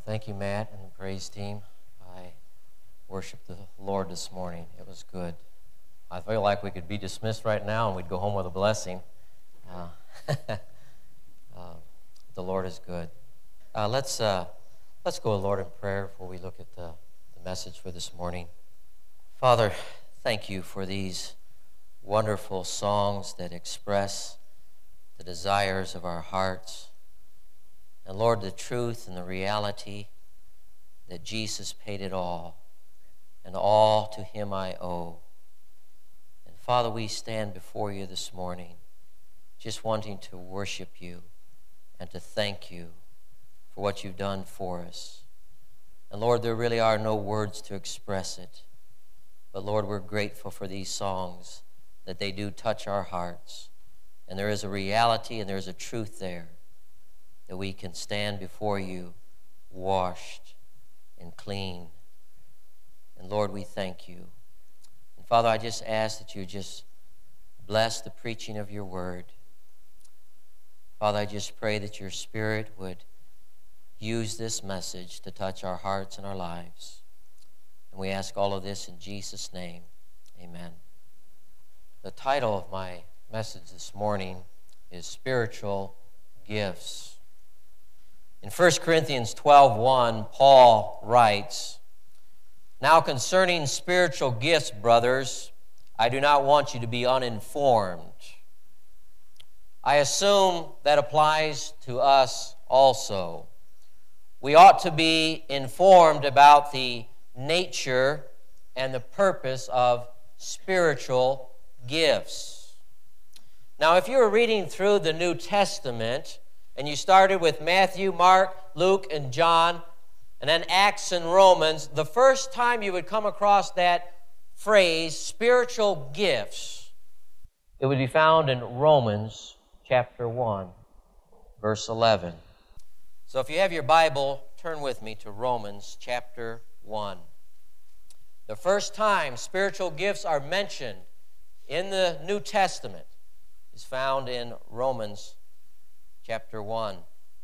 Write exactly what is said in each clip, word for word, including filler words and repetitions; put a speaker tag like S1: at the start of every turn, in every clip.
S1: Thank you, Matt, and the praise team. I worshiped the Lord this morning. It was good. I feel like we could be dismissed right now and we'd go home with a blessing. Uh, uh, the Lord is good. Uh, let's uh, let's go, Lord, in prayer before we look at the, the message for this morning. Father, thank you for these wonderful songs that express the desires of our hearts. And Lord, the truth and the reality that Jesus paid it all, and all to him I owe. And Father, we stand before you this morning just wanting to worship you and to thank you for what you've done for us. And Lord, there really are no words to express it. But Lord, we're grateful for these songs, that they do touch our hearts. And there is a reality and there is a truth there, that we can stand before you washed and clean. And Lord, we thank you. And Father, I just ask that you just bless the preaching of your word. Father, I just pray that your Spirit would use this message to touch our hearts and our lives. And we ask all of this in Jesus' name. Amen. The title of my message this morning is Spiritual Gifts. In First Corinthians twelve one, Paul writes, "Now concerning spiritual gifts, brothers, I do not want you to be uninformed." I assume that applies to us also. We ought to be informed about the nature and the purpose of spiritual gifts. Now, if you were reading through the New Testament, and you started with Matthew, Mark, Luke, and John, and then Acts and Romans, the first time you would come across that phrase, spiritual gifts, it would be found in Romans chapter one, verse eleven. So if you have your Bible, turn with me to Romans chapter one. The first time spiritual gifts are mentioned in the New Testament is found in Romans chapter one.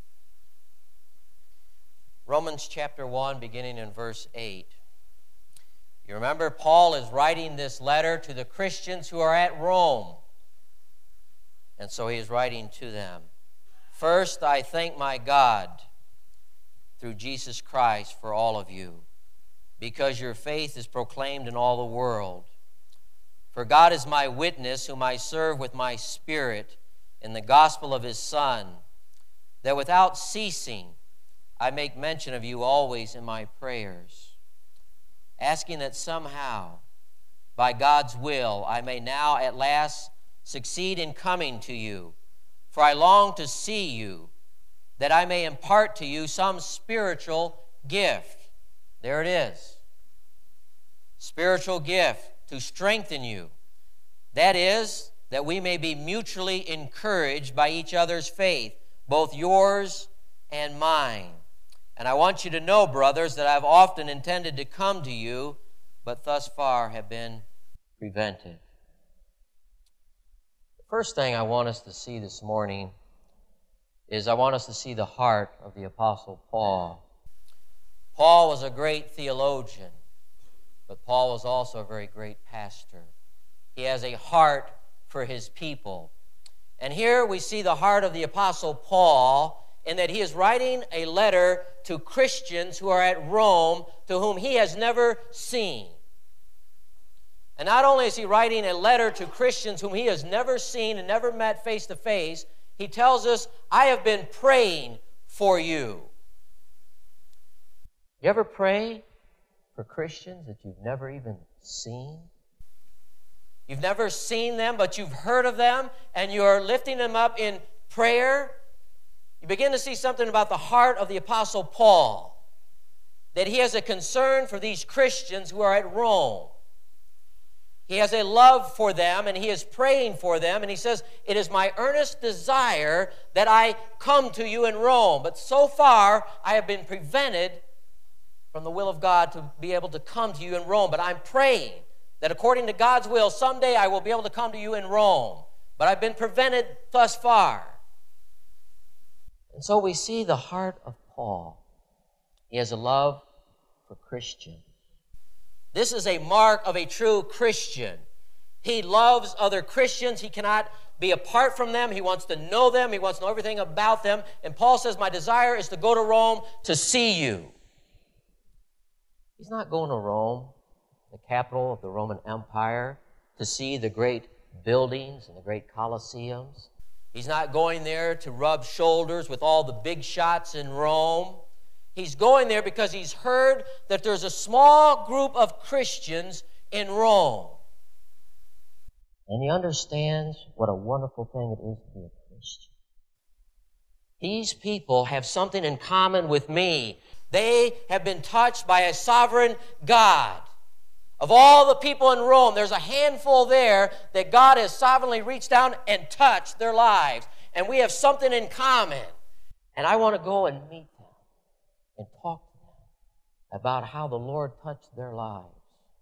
S1: Romans chapter one, beginning in verse eight. You remember, Paul is writing this letter to the Christians who are at Rome. And so he is writing to them. "First, I thank my God through Jesus Christ for all of you, because your faith is proclaimed in all the world. For God is my witness, whom I serve with my spirit in the gospel of his Son, that without ceasing I make mention of you always in my prayers, asking that somehow, by God's will, I may now at last succeed in coming to you. For I long to see you, that I may impart to you some spiritual gift." There it is. Spiritual gift to strengthen you. That is, that we may be mutually encouraged by each other's faith, both yours and mine. And I want you to know, brothers, that I've often intended to come to you, but thus far have been prevented. The first thing I want us to see this morning is I want us to see the heart of the Apostle Paul. Paul was a great theologian, but Paul was also a very great pastor. He has a heart for his people. And here we see the heart of the Apostle Paul in that he is writing a letter to Christians who are at Rome, to whom he has never seen. And not only is he writing a letter to Christians whom he has never seen and never met face to face, he tells us, "I have been praying for you." You ever pray for Christians that you've never even seen? You've never seen them, but you've heard of them, and you're lifting them up in prayer. You begin to see something about the heart of the Apostle Paul, that he has a concern for these Christians who are at Rome. He has a love for them, and he is praying for them, and he says, "It is my earnest desire that I come to you in Rome, but so far I have been prevented from the will of God to be able to come to you in Rome, but I'm praying that according to God's will, someday I will be able to come to you in Rome. But I've been prevented thus far." And so we see the heart of Paul. He has a love for Christians. This is a mark of a true Christian. He loves other Christians. He cannot be apart from them. He wants to know them. He wants to know everything about them. And Paul says, my desire is to go to Rome to see you. He's not going to Rome, the capital of the Roman Empire, to see the great buildings and the great Colosseums. He's not going there to rub shoulders with all the big shots in Rome. He's going there because he's heard that there's a small group of Christians in Rome. And he understands what a wonderful thing it is to be a Christian. These people have something in common with me. They have been touched by a sovereign God. Of all the people in Rome, there's a handful there that God has sovereignly reached down and touched their lives. And we have something in common. And I want to go and meet them and talk to them about how the Lord touched their lives.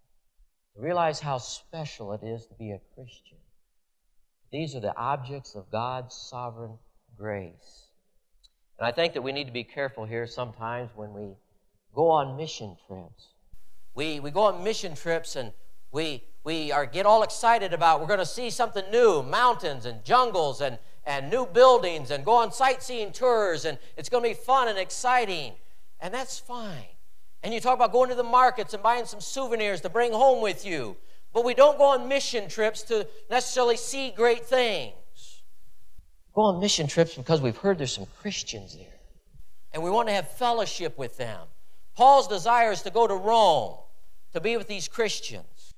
S1: To realize how special it is to be a Christian. These are the objects of God's sovereign grace. And I think that we need to be careful here sometimes when we go on mission trips. We, we go on mission trips and we, we are, get all excited about we're going to see something new, mountains and jungles and, and new buildings and go on sightseeing tours, and it's going to be fun and exciting. And that's fine. And you talk about going to the markets and buying some souvenirs to bring home with you. But we don't go on mission trips to necessarily see great things. We go on mission trips because we've heard there's some Christians there. And we want to have fellowship with them. Paul's desire is to go to Rome, to be with these Christians.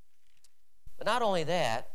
S1: But not only that,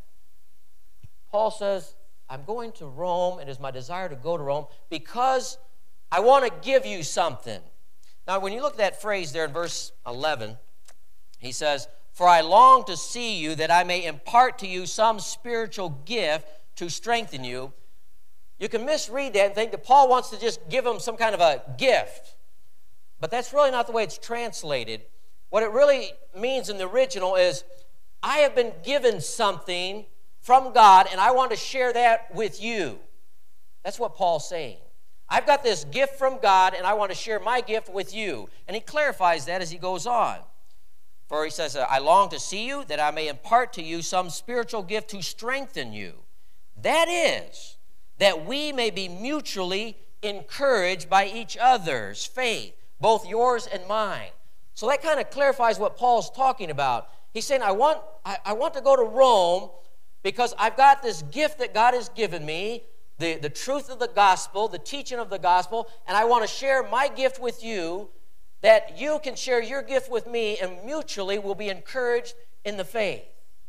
S1: Paul says, I'm going to Rome, and it is my desire to go to Rome because I want to give you something. Now, when you look at that phrase there in verse eleven, he says, for I long to see you that I may impart to you some spiritual gift to strengthen you. You can misread that and think that Paul wants to just give them some kind of a gift. But that's really not the way it's translated. What it really means in the original is, I have been given something from God, and I want to share that with you. That's what Paul's saying. I've got this gift from God, and I want to share my gift with you. And he clarifies that as he goes on. For he says, I long to see you, that I may impart to you some spiritual gift to strengthen you. That is, that we may be mutually encouraged by each other's faith, both yours and mine. So that kind of clarifies what Paul's talking about. He's saying, I want, I, I want to go to Rome because I've got this gift that God has given me, the, the truth of the gospel, the teaching of the gospel, and I want to share my gift with you, that you can share your gift with me, and mutually will be encouraged in the faith.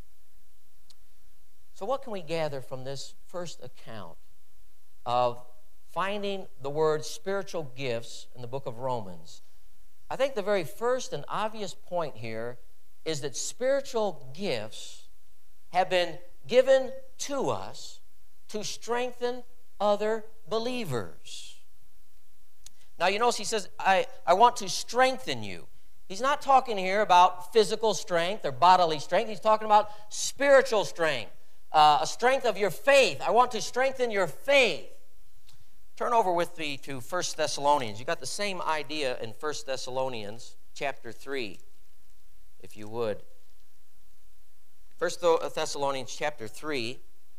S1: So what can we gather from this first account of finding the word spiritual gifts in the book of Romans? I think the very first and obvious point here is that spiritual gifts have been given to us to strengthen other believers. Now, you notice he says, I, I want to strengthen you. He's not talking here about physical strength or bodily strength. He's talking about spiritual strength, uh, a strength of your faith. I want to strengthen your faith. Turn over with me to First Thessalonians. You got the same idea in First Thessalonians chapter three, if you would. First Thessalonians chapter three.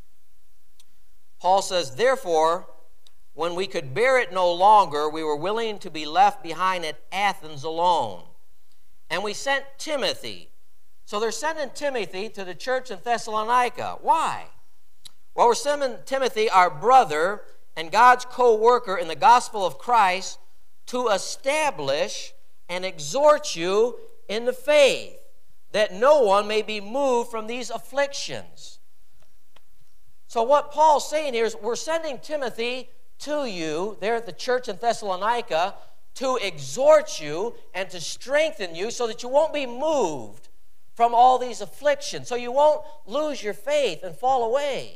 S1: Paul says, therefore, when we could bear it no longer, we were willing to be left behind at Athens alone. And we sent Timothy. So they're sending Timothy to the church in Thessalonica. Why? Well, we're sending Timothy, our brother, and God's co-worker in the gospel of Christ, to establish and exhort you in the faith, that no one may be moved from these afflictions. So what Paul's saying here is, we're sending Timothy to you there at the church in Thessalonica to exhort you and to strengthen you so that you won't be moved from all these afflictions, so you won't lose your faith and fall away.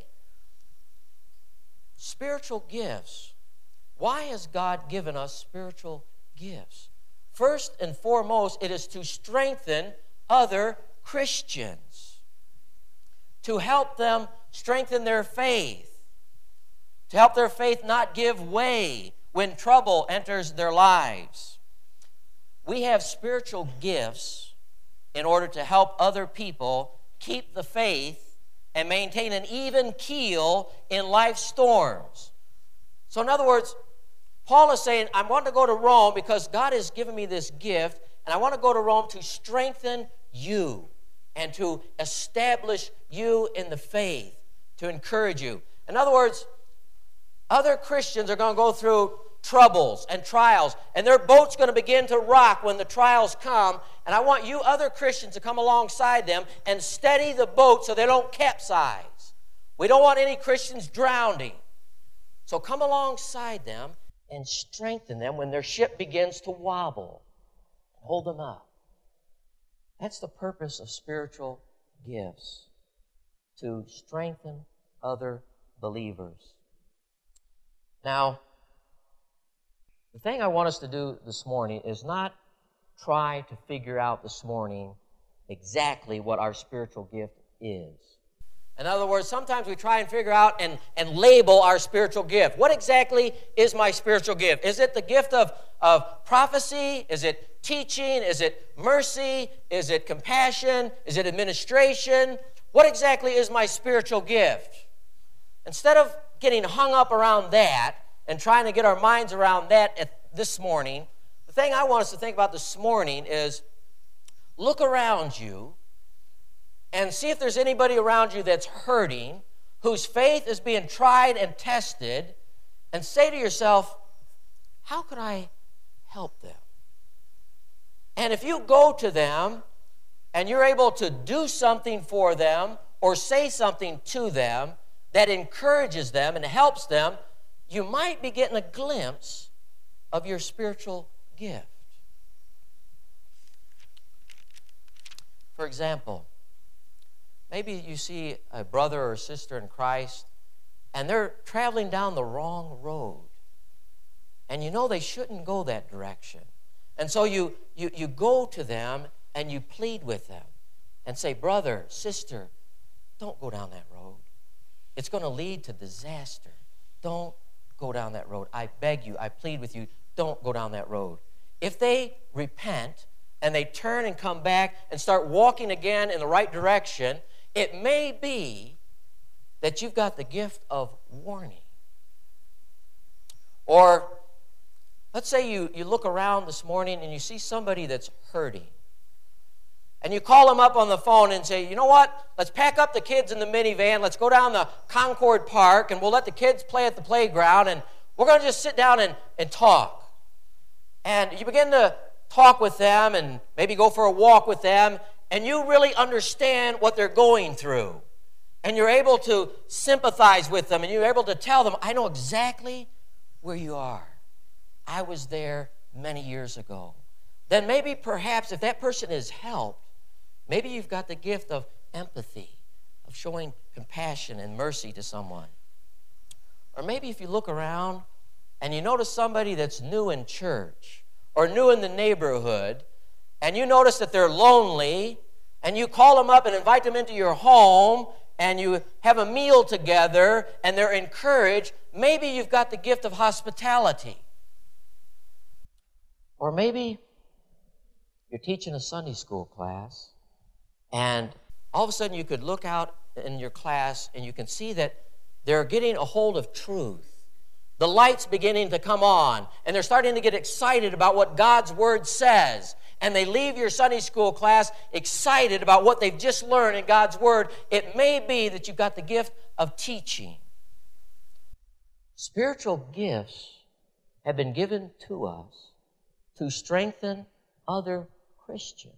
S1: Spiritual gifts. Why has God given us spiritual gifts? First and foremost, it is to strengthen other Christians, to help them strengthen their faith, to help their faith not give way when trouble enters their lives. we have spiritual gifts in order to help other people keep the faith and maintain an even keel in life's storms. So in other words, Paul is saying, I want to go to Rome because God has given me this gift, and I want to go to Rome to strengthen you and to establish you in the faith, to encourage you. In other words, other Christians are going to go through troubles and trials, and their boat's going to begin to rock when the trials come, and I want you other Christians to come alongside them and steady the boat so they don't capsize. We don't want any Christians drowning. So come alongside them and strengthen them when their ship begins to wobble. Hold them up. That's the purpose of spiritual gifts, to strengthen other believers. Now, the thing I want us to do this morning is not try to figure out this morning exactly what our spiritual gift is. In other words, sometimes we try and figure out and, and label our spiritual gift. What exactly is my spiritual gift? Is it the gift of, of prophecy? Is it teaching? Is it mercy? Is it compassion? Is it administration? What exactly is my spiritual gift? Instead of getting hung up around that and trying to get our minds around that at this morning, the thing I want us to think about this morning is look around you and see if there's anybody around you that's hurting, whose faith is being tried and tested, and say to yourself, how could I help them? And if you go to them and you're able to do something for them or say something to them that encourages them and helps them, you might be getting a glimpse of your spiritual gift. For example, maybe you see a brother or sister in Christ and they're traveling down the wrong road. And you know they shouldn't go that direction. And so you, you, you go to them and you plead with them and say, brother, sister, don't go down that road. It's going to lead to disaster. Don't go down that road. I beg you, I plead with you, don't go down that road. If they repent and they turn and come back and start walking again in the right direction, it may be that you've got the gift of warning. Or let's say you, you look around this morning and you see somebody that's hurting. And you call them up on the phone and say, you know what? Let's pack up the kids in the minivan. Let's go down the Concord Park and we'll let the kids play at the playground and we're going to just sit down and, and talk. And you begin to talk with them and maybe go for a walk with them, and you really understand what they're going through. And you're able to sympathize with them and you're able to tell them, I know exactly where you are. I was there many years ago. Then maybe perhaps if that person is helped, maybe you've got the gift of empathy, of showing compassion and mercy to someone. Or maybe if you look around and you notice somebody that's new in church or new in the neighborhood, and you notice that they're lonely, and you call them up and invite them into your home, and you have a meal together, and they're encouraged, maybe you've got the gift of hospitality. Or maybe you're teaching a Sunday school class, and all of a sudden you could look out in your class and you can see that they're getting a hold of truth. The light's beginning to come on, and they're starting to get excited about what God's Word says. And they leave your Sunday school class excited about what they've just learned in God's Word. It may be that you've got the gift of teaching. Spiritual gifts have been given to us to strengthen other Christians.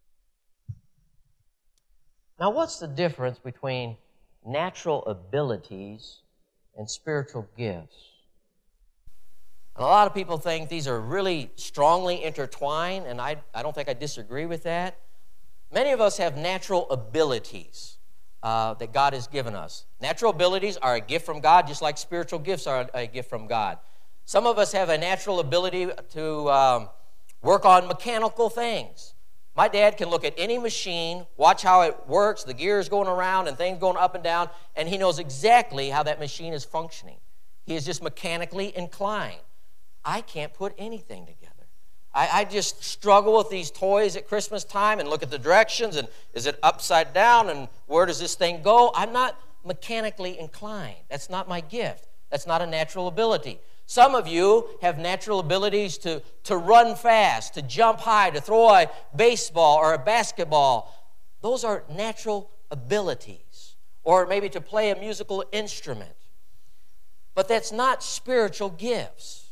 S1: Now, what's the difference between natural abilities and spiritual gifts? And a lot of people think these are really strongly intertwined, and I, I don't think I disagree with that. Many of us have natural abilities uh, that God has given us. Natural abilities are a gift from God, just like spiritual gifts are a, a gift from God. Some of us have a natural ability to um, work on mechanical things. My dad can look at any machine, watch how it works, the gears going around and things going up and down, and he knows exactly how that machine is functioning. He is just mechanically inclined. I can't put anything together. I, I just struggle with these toys at Christmas time and look at the directions and is it upside down and where does this thing go? I'm not mechanically inclined. That's not my gift. That's not a natural ability. Some of you have natural abilities to, to run fast, to jump high, to throw a baseball or a basketball. Those are natural abilities. Or maybe to play a musical instrument. But that's not spiritual gifts.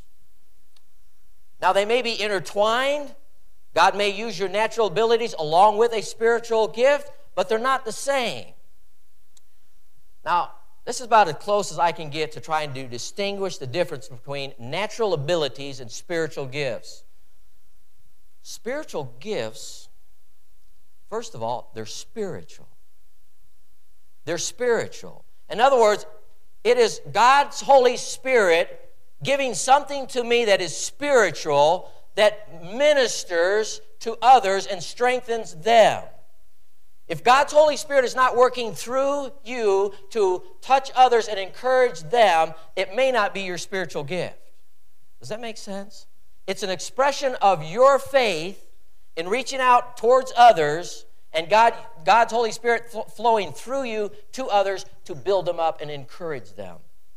S1: Now, they may be intertwined. God may use your natural abilities along with a spiritual gift, but they're not the same. Now, this is about as close as I can get to trying to distinguish the difference between natural abilities and spiritual gifts. Spiritual gifts, first of all, they're spiritual. They're spiritual. In other words, it is God's Holy Spirit giving something to me that is spiritual, that ministers to others and strengthens them. If God's Holy Spirit is not working through you to touch others and encourage them, it may not be your spiritual gift. Does that make sense? It's an expression of your faith in reaching out towards others and God, God's Holy Spirit flowing through you to others to build them up and encourage them.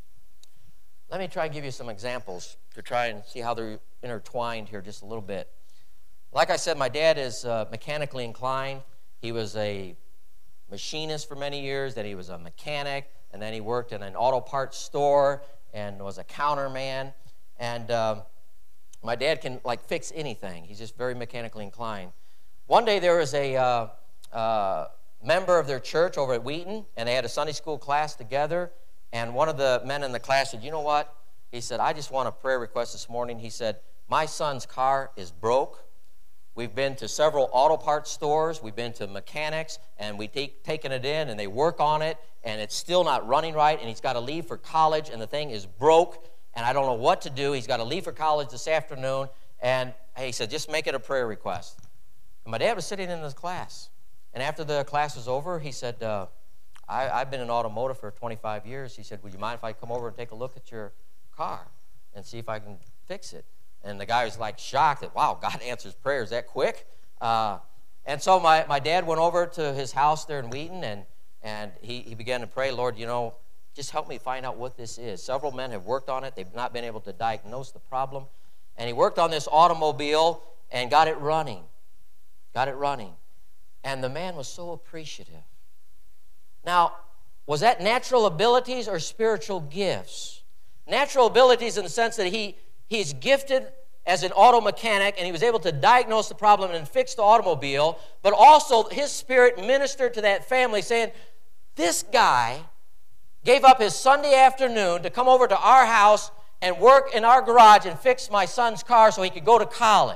S1: Let me try and give you some examples to try and see how they're intertwined here just a little bit. Like I said, my dad is uh, mechanically inclined. He was a machinist for many years, then he was a mechanic, and then he worked in an auto parts store and was a counterman. And um, my dad can like fix anything. He's just very mechanically inclined. One day there was a uh, uh, member of their church over at Wheaton, and they had a Sunday school class together. And one of the men in the class said, you know what? He said, I just want a prayer request this morning. He said, my son's car is broke. We've been to several auto parts stores. We've been to mechanics, and we've take, taken it in, and they work on it, and it's still not running right, and he's got to leave for college, and the thing is broke, and I don't know what to do. He's got to leave for college this afternoon, and he said, just make it a prayer request. And my dad was sitting in this class, and after the class was over, he said, uh, I, I've been in automotive for twenty-five years. He said, would you mind if I come over and take a look at your car and see if I can fix it? And the guy was like shocked that, wow, God answers prayers that quick. Uh, and so my, my dad went over to his house there in Wheaton, and, and he, he began to pray, Lord, you know, just help me find out what this is. Several men have worked on it. They've not been able to diagnose the problem. And he worked on this automobile and got it running. Got it running. And the man was so appreciative. Now, was that natural abilities or spiritual gifts? Natural abilities in the sense that he, he's gifted as an auto mechanic and he was able to diagnose the problem and fix the automobile, but also his spirit ministered to that family saying, this guy gave up his Sunday afternoon to come over to our house and work in our garage and fix my son's car so he could go to college.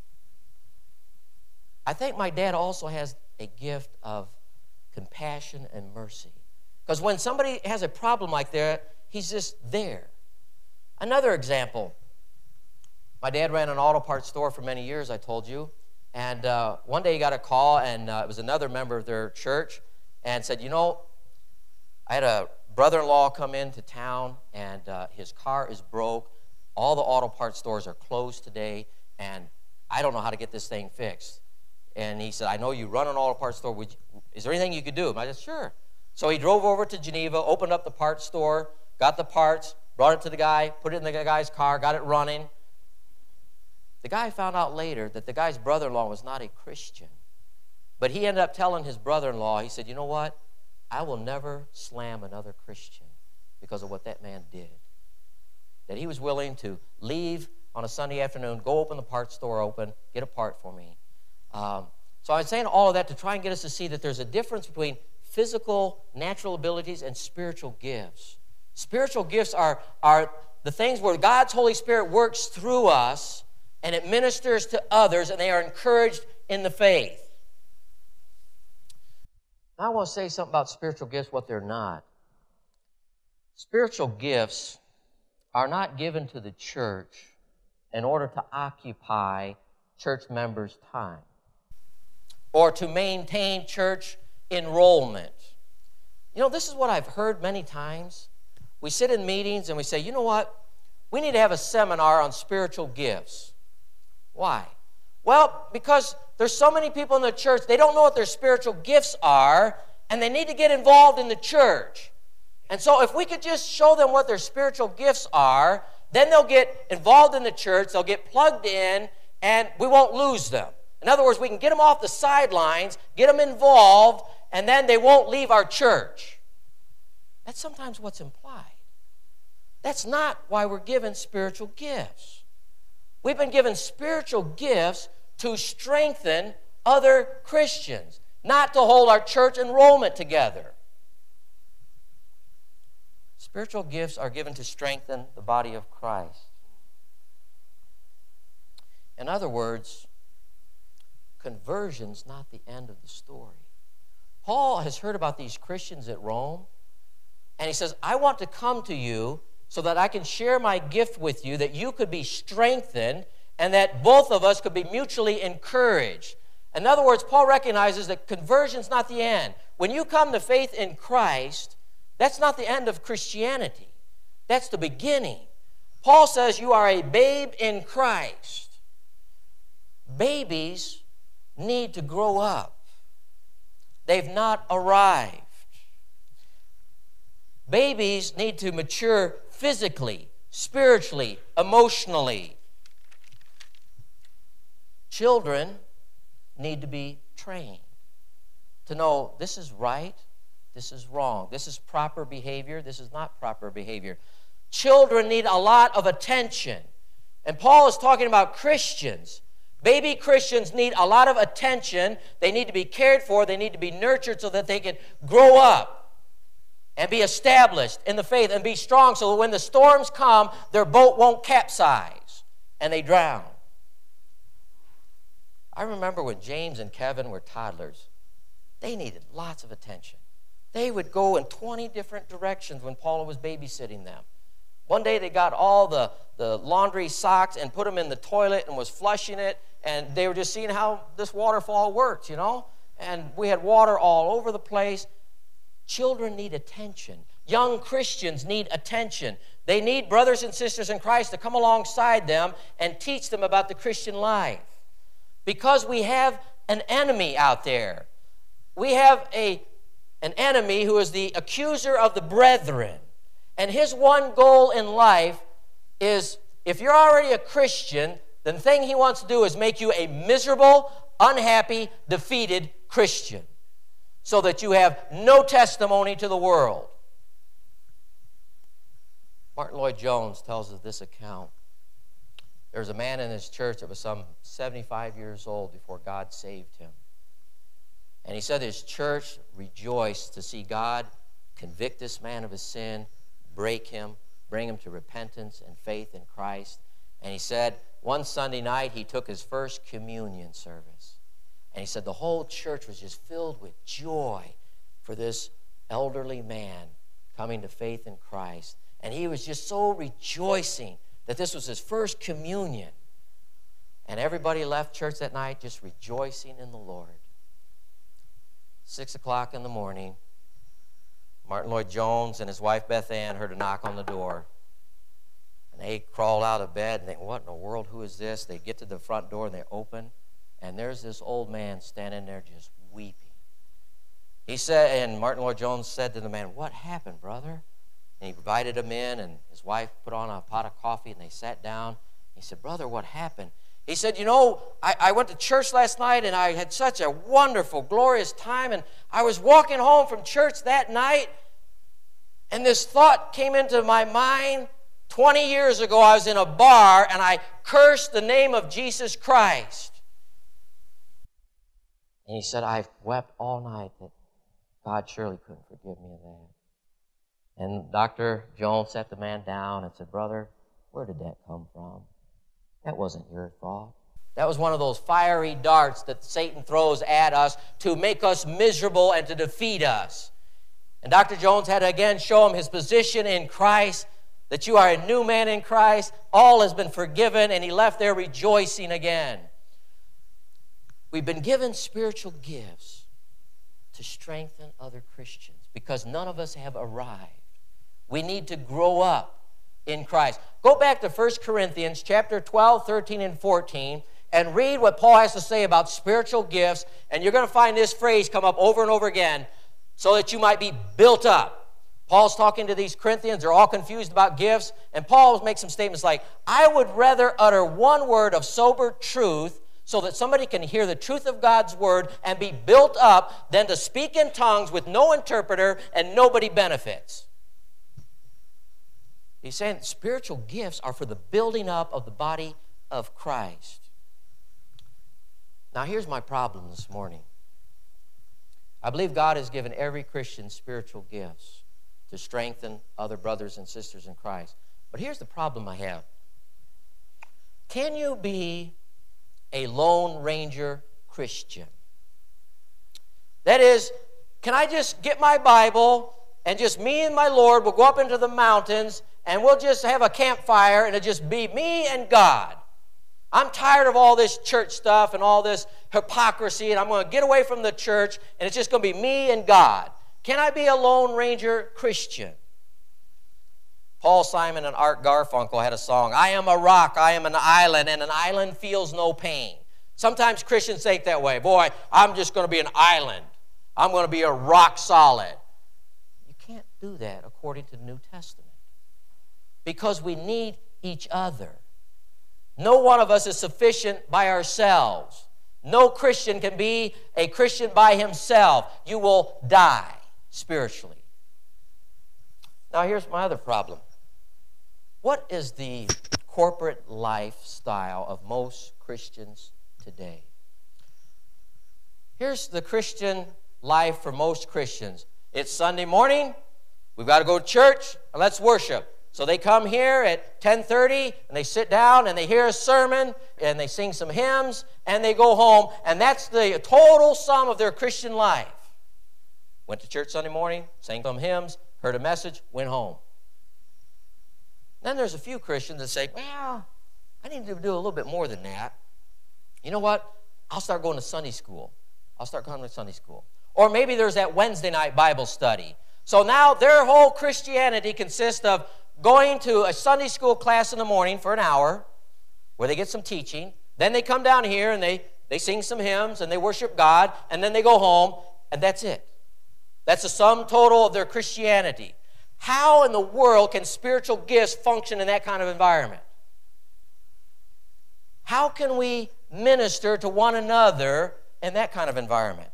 S1: I think my dad also has a gift of compassion and mercy. Because when somebody has a problem like that, he's just there. Another example, my dad ran an auto parts store for many years, I told you, and uh, one day he got a call, and uh, it was another member of their church, and said, you know, I had a brother-in-law come into town, and uh, his car is broke. All the auto parts stores are closed today, and I don't know how to get this thing fixed. And he said, I know you run an auto parts store. Would you, is there anything you could do? And I said, sure. So he drove over to Geneva, opened up the parts store, got the parts, brought it to the guy, put it in the guy's car, got it running. The guy found out later that the guy's brother-in-law was not a Christian. But he ended up telling his brother-in-law, he said, you know what? I will never slam another Christian because of what that man did. That he was willing to leave on a Sunday afternoon, go open the parts store open, get a part for me. Um, so I'm saying all of that to try and get us to see that there's a difference between physical, natural abilities and spiritual gifts. Spiritual gifts are, are the things where God's Holy Spirit works through us and it ministers to others and they are encouraged in the faith. Now I want to say something about spiritual gifts, what they're not. Spiritual gifts are not given to the church in order to occupy church members' time or to maintain church enrollment. You know, this is what I've heard many times. We sit in meetings and we say, you know what? We need to have a seminar on spiritual gifts. Why? Well, because there's so many people in the church, they don't know what their spiritual gifts are, and they need to get involved in the church. And so if we could just show them what their spiritual gifts are, then they'll get involved in the church, they'll get plugged in, and we won't lose them. In other words, we can get them off the sidelines, get them involved, and then they won't leave our church. That's sometimes what's implied. That's not why we're given spiritual gifts. We've been given spiritual gifts to strengthen other Christians, not to hold our church enrollment together. Spiritual gifts are given to strengthen the body of Christ. In other words, conversion's not the end of the story. Paul has heard about these Christians at Rome, and he says, I want to come to you so that I can share my gift with you, that you could be strengthened, and that both of us could be mutually encouraged. In other words, Paul recognizes that conversion's not the end. When you come to faith in Christ, that's not the end of Christianity. That's the beginning. Paul says you are a babe in Christ. Babies need to grow up. They've not arrived. Babies need to mature physically, spiritually, emotionally. Children need to be trained to know this is right, this is wrong, this is proper behavior, this is not proper behavior. Children need a lot of attention. And Paul is talking about Christians. Baby Christians need a lot of attention. They need to be cared for. They need to be nurtured so that they can grow up and be established in the faith and be strong so that when the storms come, their boat won't capsize and they drown. I remember when James and Kevin were toddlers, they needed lots of attention. They would go in twenty different directions when Paula was babysitting them. One day they got all the, the laundry socks and put them in the toilet and was flushing it, and they were just seeing how this waterfall worked, you know? And we had water all over the place. Children need attention. Young Christians need attention. They need brothers and sisters in Christ to come alongside them and teach them about the Christian life. Because we have an enemy out there. We have a, an enemy who is the accuser of the brethren. And his one goal in life is, if you're already a Christian, the thing he wants to do is make you a miserable, unhappy, defeated Christian, so that you have no testimony to the world. Martin Lloyd-Jones tells us this account. There was a man in his church that was some seventy-five years old before God saved him. And he said his church rejoiced to see God convict this man of his sin, break him, bring him to repentance and faith in Christ. And he said one Sunday night he took his first communion service. And he said the whole church was just filled with joy for this elderly man coming to faith in Christ. And he was just so rejoicing that this was his first communion. And everybody left church that night just rejoicing in the Lord. Six o'clock in the morning, Martin Lloyd-Jones and his wife Beth Ann heard a knock on the door. And they crawled out of bed and they, what in the world, who is this? They get to the front door and they open, and there's this old man standing there just weeping. He said, and Martin Lloyd-Jones said to the man, "What happened, brother?" And he invited him in, and his wife put on a pot of coffee, and they sat down. He said, "Brother, what happened?" He said, "You know, I, I went to church last night, and I had such a wonderful, glorious time, and I was walking home from church that night, and this thought came into my mind. twenty years ago, I was in a bar, and I cursed the name of Jesus Christ." And he said, "I've wept all night that God surely couldn't forgive me of that." And Doctor Jones sat the man down and said, "Brother, where did that come from? That wasn't your thought. That was one of those fiery darts that Satan throws at us to make us miserable and to defeat us." And Doctor Jones had to again show him his position in Christ, that you are a new man in Christ, all has been forgiven, and he left there rejoicing again. We've been given spiritual gifts to strengthen other Christians because none of us have arrived. We need to grow up in Christ. Go back to First Corinthians chapter twelve, thirteen, and fourteen,
S2: and read what Paul has to say about spiritual gifts, and you're going to find this phrase come up over and over again, so that you might be built up. Paul's talking to these Corinthians. They're all confused about gifts, and Paul makes some statements like, I would rather utter one word of sober truth so that somebody can hear the truth of God's word and be built up than to speak in tongues with no interpreter and nobody benefits. He's saying spiritual gifts are for the building up of the body of Christ. Now, here's my problem this morning. I believe God has given every Christian spiritual gifts to strengthen other brothers and sisters in Christ. But here's the problem I have. Can you be a Lone Ranger Christian? That is, can I just get my Bible and just me and my Lord will go up into the mountains and we'll just have a campfire and it'll just be me and God? I'm tired of all this church stuff and all this hypocrisy, and I'm going to get away from the church and it's just going to be me and God. Can I be a Lone Ranger Christian? Paul Simon and Art Garfunkel had a song, I am a rock, I am an island, and an island feels no pain. Sometimes Christians think that way. Boy, I'm just going to be an island. I'm going to be a rock solid. You can't do that according to the New Testament, because we need each other. No one of us is sufficient by ourselves. No Christian can be a Christian by himself. You will die spiritually. Now, here's my other problem. What is the corporate lifestyle of most Christians today? Here's the Christian life for most Christians. It's Sunday morning. We've got to go to church, and let's worship. So they come here at ten thirty, and they sit down, and they hear a sermon, and they sing some hymns, and they go home, and that's the total sum of their Christian life. Went to church Sunday morning, sang some hymns, heard a message, went home. Then there's a few Christians that say, well, I need to do a little bit more than that. You know what? I'll start going to Sunday school. I'll start going to Sunday school. Or maybe there's that Wednesday night Bible study. So now their whole Christianity consists of going to a Sunday school class in the morning for an hour where they get some teaching. Then they come down here and they, they sing some hymns and they worship God, and then they go home, and that's it. That's the sum total of their Christianity. How in the world can spiritual gifts function in that kind of environment? How can we minister to one another in that kind of environment?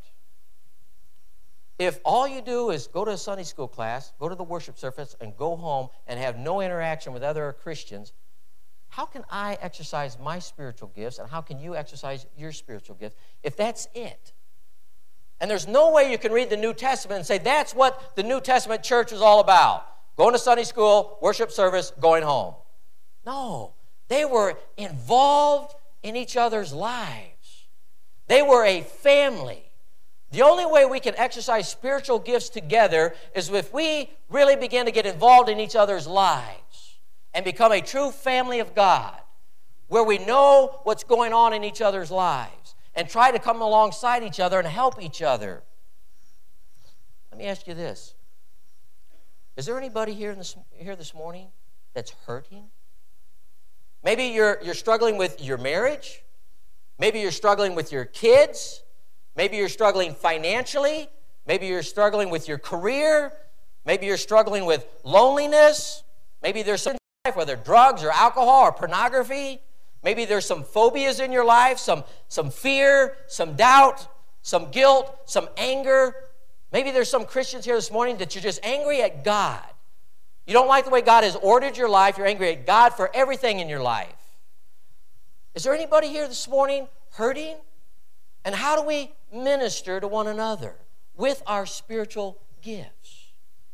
S2: If all you do is go to a Sunday school class, go to the worship service, and go home and have no interaction with other Christians, how can I exercise my spiritual gifts, and how can you exercise your spiritual gifts if that's it? And there's no way you can read the New Testament and say that's what the New Testament church was all about. Going to Sunday school, worship service, going home. No, they were involved in each other's lives. They were a family. The only way we can exercise spiritual gifts together is if we really begin to get involved in each other's lives and become a true family of God, where we know what's going on in each other's lives and try to come alongside each other and help each other. Let me ask you this. Is there anybody here, in this, here this morning that's hurting? Maybe you're, you're struggling with your marriage. Maybe you're struggling with your kids. Maybe you're struggling financially. Maybe you're struggling with your career. Maybe you're struggling with loneliness. Maybe there's some life, whether drugs or alcohol or pornography. Maybe there's some phobias in your life, some, some fear, some doubt, some guilt, some anger. Maybe there's some Christians here this morning that you're just angry at God. You don't like the way God has ordered your life. You're angry at God for everything in your life. Is there anybody here this morning hurting? And how do we minister to one another with our spiritual gifts?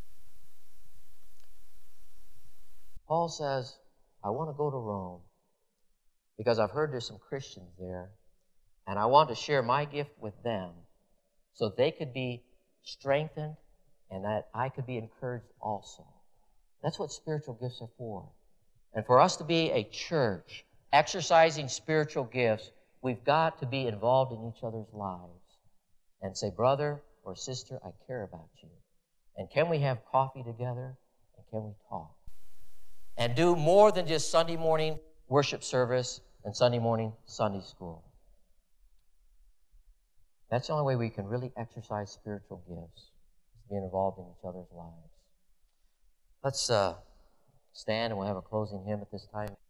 S2: Paul says, I want to go to Rome because I've heard there's some Christians there, and I want to share my gift with them so they could be strengthened and that I could be encouraged also. That's what spiritual gifts are for. And for us to be a church exercising spiritual gifts, we've got to be involved in each other's lives and say, brother or sister, I care about you. And can we have coffee together? And can we talk? And do more than just Sunday morning worship service and Sunday morning Sunday school. That's the only way we can really exercise spiritual gifts, is being involved in each other's lives. Let's uh, stand and we'll have a closing hymn at this time.